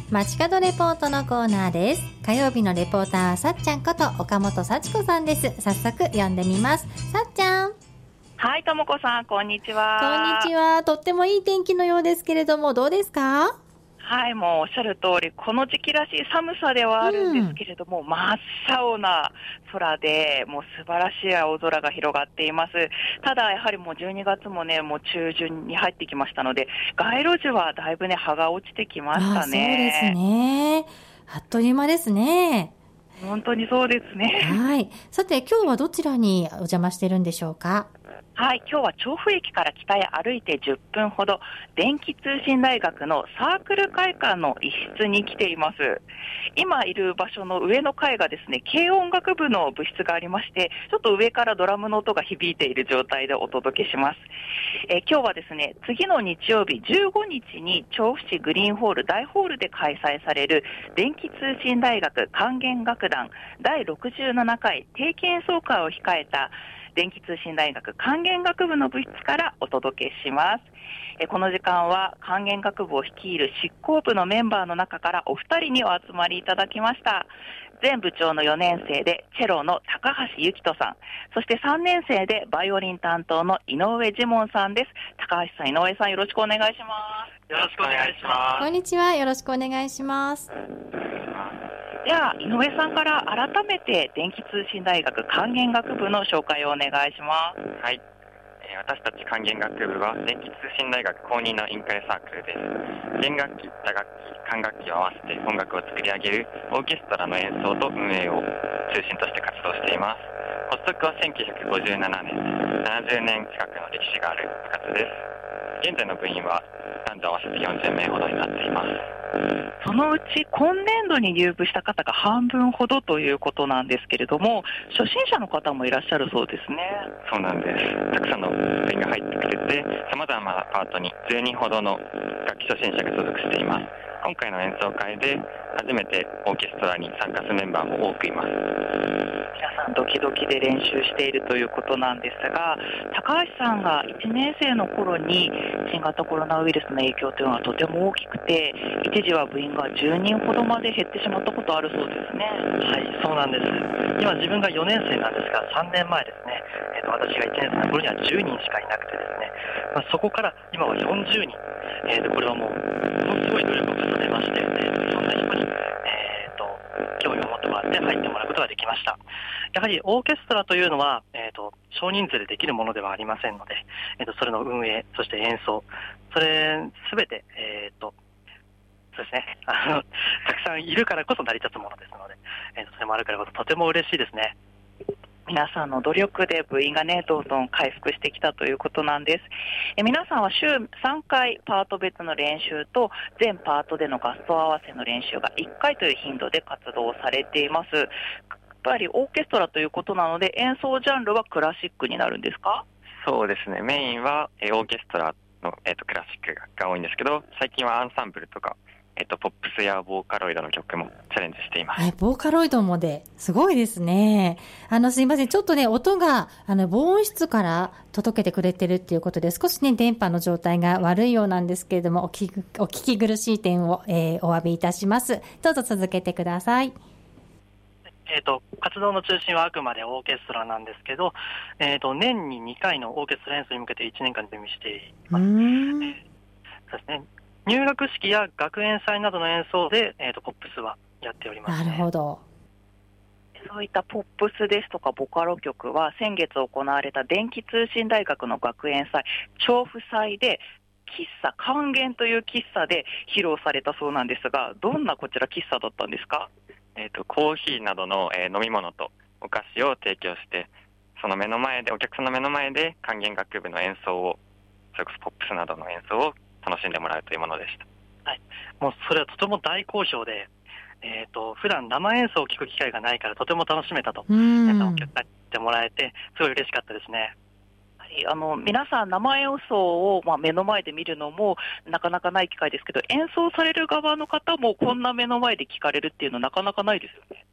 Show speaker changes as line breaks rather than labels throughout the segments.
街角レポートのコーナーです。火曜日のレポーターはさっちゃんこと岡本幸子さんです。早速読んでみます。さっちゃん。
はい、ともこさん、こんにちは。
こんにちは。とってもいい天気のようですけれども、どうですか？
はい、もうおっしゃる通り、この時期らしい寒さではあるんですけれども、真っ青な空で、もう素晴らしい青空が広がっています。ただ、やはりもう12月もね、もう中旬に入ってきましたので、街路樹はだいぶね、葉が落ちてきましたね。
そうですね。あっという間ですね。
本当にそうですね。
はい。さて、今日はどちらにお邪魔してるんでしょうか？
はい、今日は調布駅から北へ歩いて10分ほど、電気通信大学のサークル会館の一室に来ています。今いる場所の上の階がですね、軽音楽部の部室がありまして、ちょっと上からドラムの音が響いている状態でお届けします。今日はですね、次の日曜日15日に調布市グリーンホール大ホールで開催される電気通信大学管弦楽団第67回定期演奏会を控えた電気通信大学管弦楽部の部室からお届けします。この時間は管弦楽部を率いる執行部のメンバーの中からお二人にお集まりいただきました。前部長の4年生でチェロの高橋幸人さん、そして3年生でバイオリン担当の井上ジモンさんです。高橋さん、井上さん、よろしくお願いします。
よろしくお願いします。
こんにちは。よろしくお願いします。
では井上さんから改めて電気通信大学管弦楽部の紹介をお願いします。
はい、私たち管弦楽部は電気通信大学公認の委員会サークルです。弦楽器、打楽器、管楽器を合わせて音楽を作り上げるオーケストラの演奏と運営を中心として活動しています。発足は1957年、70年近くの歴史がある部活です。現在の部員は男女合わせて40名ほどになっています。
そのうち今年度に入部した方が半分ほどということなんですけれども、初心者の方もいらっしゃるそうですね。
そうなんです。たくさんの部員が入ってくれて、様々なパートに10人ほどの楽器初心者が所属しています。今回の演奏会で初めてオーケストラに参加するメンバーも多くいます。
皆さんドキドキで練習しているということなんですが、高橋さんが1年生の頃に新型コロナウイルスの影響というのはとても大きくて、一時は部員が10人ほどまで減ってしまったことあるそうですね。
はい、そうなんです。今自分が4年生なんですが、3年前ですね、私が1年生の頃には10人しかいなくてですね、そこから今は40人、これはもうものすごい努力を重ねまして、いろんな人に、興味を持ってもらって入ってもらうことができました。やはりオーケストラというのは、少人数でできるものではありませんので、それの運営、そして演奏、それすべて、そうですね、たくさんいるからこそ成り立つものですので、それもあるからこそとても嬉しいですね。
皆さんの努力で部員がね、どんどん回復してきたということなんです。皆さんは週3回パート別の練習と全パートでの合奏合わせの練習が1回という頻度で活動されています。やっぱりオーケストラということなので演奏ジャンルはクラシックになるんですか？
そうですね、メインはオーケストラの、クラシックが多いんですけど、最近はアンサンブルとかポップスやボーカロイドの曲もチャレンジしています。
ボーカロイドもすごいですね。すいません。ちょっとね、音が、防音室から届けてくれてるっていうことで、少しね、電波の状態が悪いようなんですけれども、お聞き苦しい点を、お詫びいたします。どうぞ続けてください。
活動の中心はあくまでオーケストラなんですけど、年に2回のオーケストラ演奏に向けて1年間準備しています。そうですね。入学式や学園祭などの演奏で、ポップスはやっておりますね。
なるほど。
そういったポップスですとかボカロ曲は先月行われた電気通信大学の学園祭調布祭で喫茶管弦という喫茶で披露されたそうなんですが、どんなこちら喫茶だったんですか？
コーヒーなどの、飲み物とお菓子を提供して、その目の前でお客さんの目の前で管弦楽部の演奏を、それこそポップスなどの演奏を楽しんでもらうというものでした。
はい、もうそれはとても大好評で、普段生演奏を聞く機会がないからとても楽しめたと、皆さんお客さんに言ってもらえてすごい嬉しかったですね。
皆さん生演奏を、目の前で見るのもなかなかない機会ですけど、演奏される側の方もこんな目の前で聞かれるっていうのなかなかないですよね。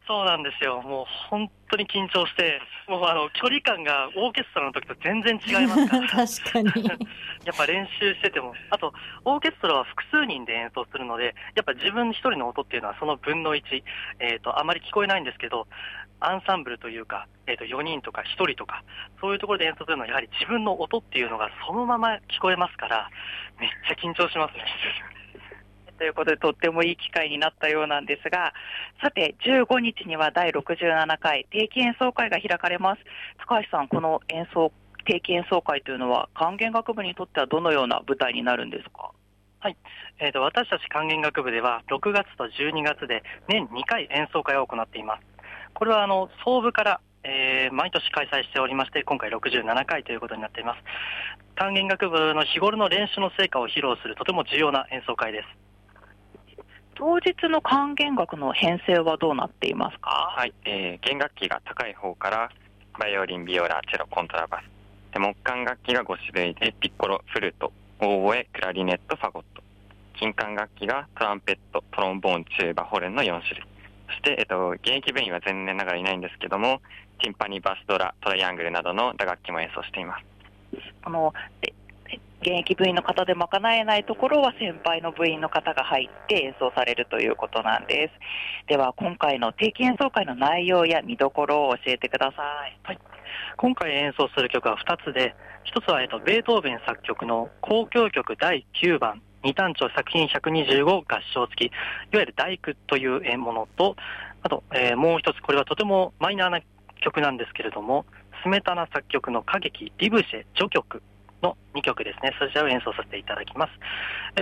そうなんですよ。もう本当に緊張して、もう距離感がオーケストラの時と全然違いますから。
確かに。
やっぱ練習してても、あと、オーケストラは複数人で演奏するので、やっぱ自分一人の音っていうのはその分の1、あまり聞こえないんですけど、アンサンブルというか、4人とか1人とか、そういうところで演奏するのはやはり自分の音っていうのがそのまま聞こえますから、めっちゃ緊張しますね。
ということで、とってもいい機会になったようなんですが、さて、15日には第67回定期演奏会が開かれます。高橋さん、この定期演奏会というのは、管弦楽部にとってはどのような舞台になるんですか？
はい。私たち管弦楽部では、6月と12月で年2回演奏会を行っています。これは、総部から、毎年開催しておりまして、今回67回ということになっています。管弦楽部の日頃の練習の成果を披露するとても重要な演奏会です。
当日の管弦楽の編成はどうなっていますか？
はい、弦楽器が高い方からバイオリン、ビオラ、チェロ、コントラバスで、木管楽器が5種類でピッコロ、フルート、オーボエ、クラリネット、ファゴット。金管楽器がトランペット、トロンボーン、チューバ、ホルンの4種類。そして、現役部員は残念ながらいないんですけども、ティンパニー、バスドラ、トライアングルなどの打楽器も演奏しています。
現役部員の方で賄えないところは先輩の部員の方が入って演奏されるということなんです。では今回の定期演奏会の内容や見どころを教えてください。
はい、今回演奏する曲は2つで、1つは、ベートーベン作曲の交響曲第9番二単調作品125合唱付き、いわゆる第9というものと、あと、もう一つ、これはとてもマイナーな曲なんですけれども、スメタナ作曲の歌劇リブシェ序曲の2曲ですね。そちらを演奏させていただきます。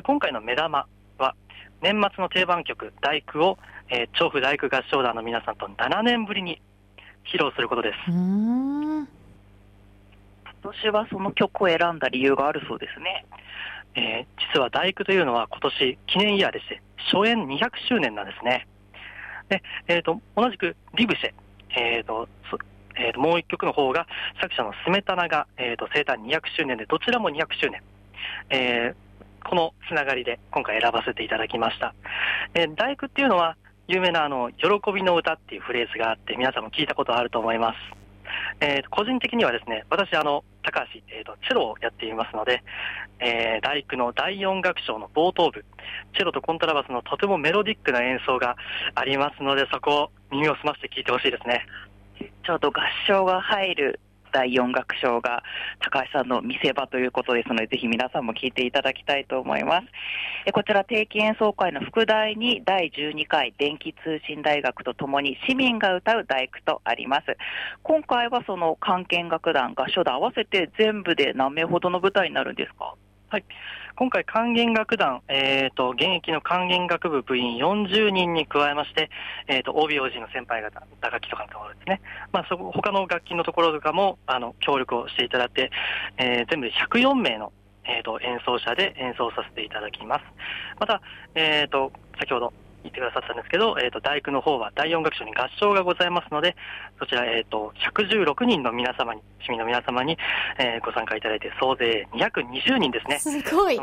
今回の目玉は年末の定番曲第9を、調布第9合唱団の皆さんと7年ぶりに披露することです。
今年はその曲を選んだ理由があるそうですね。
実は第9というのは今年記念イヤーでして、初演200周年なんですね。で、同じくリブシェ、もう一曲の方が作者のスメタナが、生誕200周年で、どちらも200周年、このつながりで今回選ばせていただきました。第9っていうのは有名な喜びの歌っていうフレーズがあって、皆さんも聞いたことあると思います。個人的にはですね、私高橋、チェロをやっていますので、第9の第4楽章の冒頭部、チェロとコントラバスのとてもメロディックな演奏がありますので、そこを耳を澄まして聞いてほしいですね。
ちょうど合唱が入る第4楽章が高橋さんの見せ場ということですので、ぜひ皆さんも聞いていただきたいと思います。こちら定期演奏会の副題に第12回電気通信大学とともに市民が歌う第9とあります。今回はその管弦楽団、合唱団合わせて全部で何名ほどの舞台になるんですか？
はい、今回管弦楽団、現役の管弦楽部部員40人に加えまして、OB/OG の先輩方、打楽器とかのところですね、他の楽器のところとかも協力をしていただいて、全部で104名の、演奏者で演奏させていただきます。また、先ほど言ってくださったんですけど、第9の方は第4楽章に合唱がございますので、そちら、116人の皆様に、市民の皆様に、ご参加いただいて、総勢220人ですね。
すごい。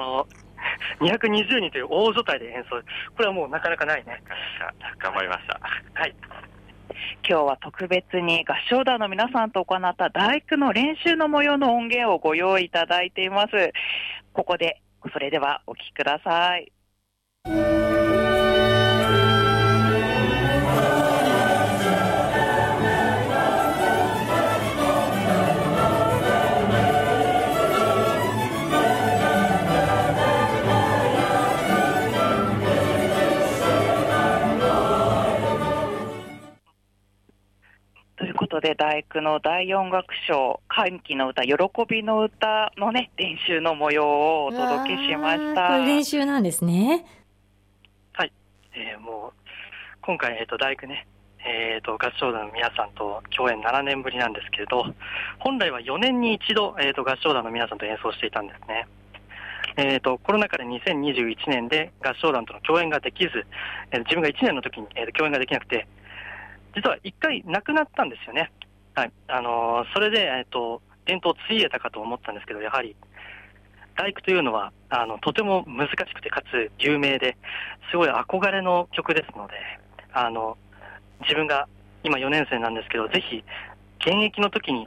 220人という大所帯で演奏。これはもうなかなかないね。
頑張りました。
はい。
今日は特別に合唱団の皆さんと行った第9の練習の模様の音源をご用意いただいています。ここで、それではお聴きください。ということで、第9の第4楽章、歓喜の歌、喜びの歌のね、練習の模様をお届けしました。
これ練習なんですね。
はい。もう、今回、第9ね、合唱団の皆さんと共演7年ぶりなんですけれど、本来は4年に一度、合唱団の皆さんと演奏していたんですね。コロナ禍で2021年で合唱団との共演ができず、自分が1年の時に、共演ができなくて、実は1回亡くなったんですよね。はい。それで、伝統を継いでたかと思ったんですけど、やはり、第9というのは、とても難しくて、かつ有名で、すごい憧れの曲ですので、 自分が今4年生なんですけど、ぜひ現役の時に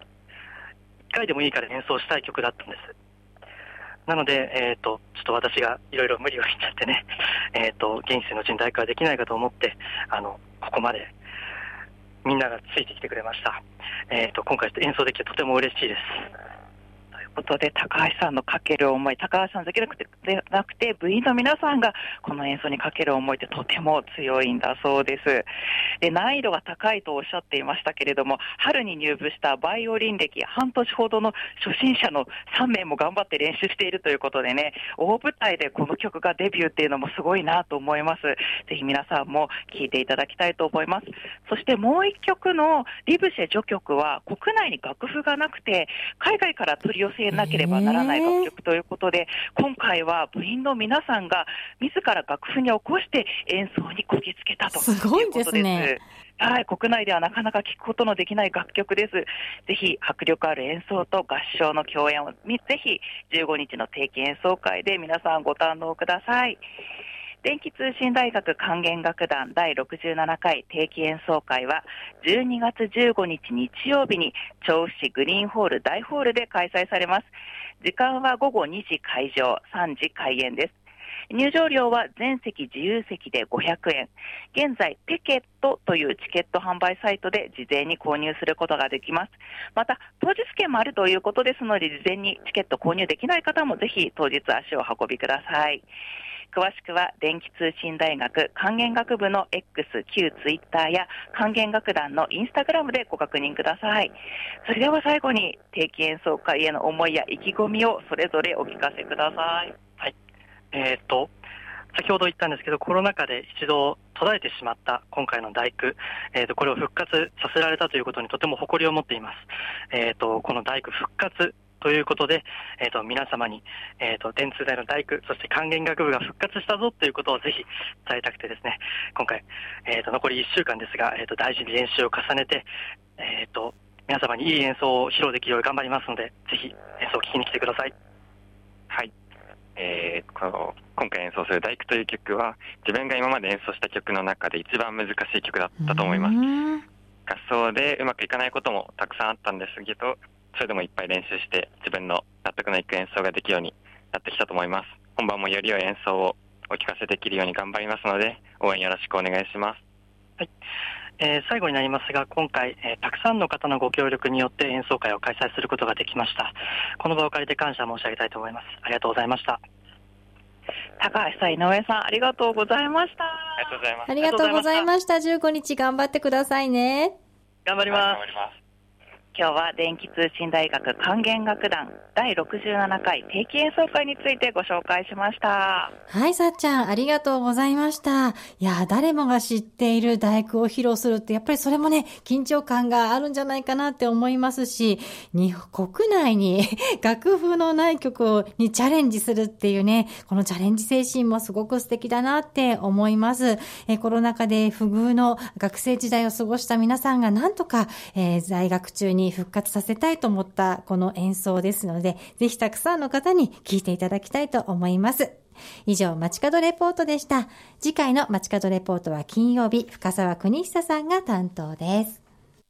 1回でもいいから演奏したい曲だったんです。なので、ちょっと私がいろいろ無理を言っちゃってね、現世のうちに大工はできないかと思って、ここまでみんながついてきてくれました。今回演奏できてとても嬉しいです。
ということで、高橋さんのかける思い、高橋さんだけでなくて部員の皆さんがこの演奏にかける思いってとても強いんだそうです。で、難易度が高いとおっしゃっていましたけれども、春に入部したバイオリン歴半年ほどの初心者の3名も頑張って練習しているということでね、大舞台でこの曲がデビューっていうのもすごいなと思います。ぜひ皆さんも聴いていただきたいと思います。そしてもう一曲のリブシェ序曲は国内に楽譜がなくて海外から取り寄せなければならない楽曲ということで、今回は部員の皆さんが自ら楽譜に起こして演奏にこぎつけたということです。
すごいですね。
はい、国内ではなかなか聴くことのできない楽曲です。ぜひ迫力ある演奏と合唱の共演をぜひ15日の定期演奏会で皆さんご堪能ください。電気通信大学管弦楽団第67回定期演奏会は12月15日日曜日に調布市グリーンホール大ホールで開催されます。時間は午後2時開場、3時開演です。入場料は全席自由席で500円。現在ペケットというチケット販売サイトで事前に購入することができます。また当日券もあるということですので、事前にチケット購入できない方もぜひ当日足を運びください。詳しくは電気通信大学管弦楽部の X 旧ツイッターや管弦楽団のインスタグラムでご確認ください。それでは最後に定期演奏会への思いや意気込みをそれぞれお聞かせください。
はい。先ほど言ったんですけど、コロナ禍で一度途絶えてしまった今回の大工、これを復活させられたということにとても誇りを持っています。この大工復活ということで、皆様に、電通大の大工、そして管弦楽部が復活したぞということをぜひ伝えたくてですね、今回、残り1週間ですが、大事に練習を重ねて、皆様にいい演奏を披露できるよう頑張りますので、ぜひ演奏を聴きに来てください。
はい。今回演奏する大工という曲は自分が今まで演奏した曲の中で一番難しい曲だったと思います。合奏でうまくいかないこともたくさんあったんですけど、それでもいっぱい練習して自分の納得のいく演奏ができるようになってきたと思います。本番もより良い演奏をお聞かせできるように頑張りますので、応援よろしくお願いします。
はい。最後になりますが、今回、たくさんの方のご協力によって演奏会を開催することができました。この場を借りて感謝申し上げたいと思います。ありがとうございました。
高橋さん、井上さん、ありがとうございました。
ありがとうございます。
ありがとうございました。15日頑張ってくださいね。
頑張ります。
頑張ります。
今日は電気通信大学管弦楽団第67回定期演奏会についてご紹介しました。
はい、さっちゃん、ありがとうございました。いや、誰もが知っている大工を披露するって、やっぱりそれもね、緊張感があるんじゃないかなって思いますし、国内に楽譜のない曲にチャレンジするっていうね、このチャレンジ精神もすごく素敵だなって思います。コロナ禍で不遇の学生時代を過ごした皆さんがなんとか、在学中に復活させたいと思ったこの演奏ですので、ぜひたくさんの方に聴いていただきたいと思います。以上、街角レポートでした。次回の街角レポートは金曜日、深澤邦久さんが担当です。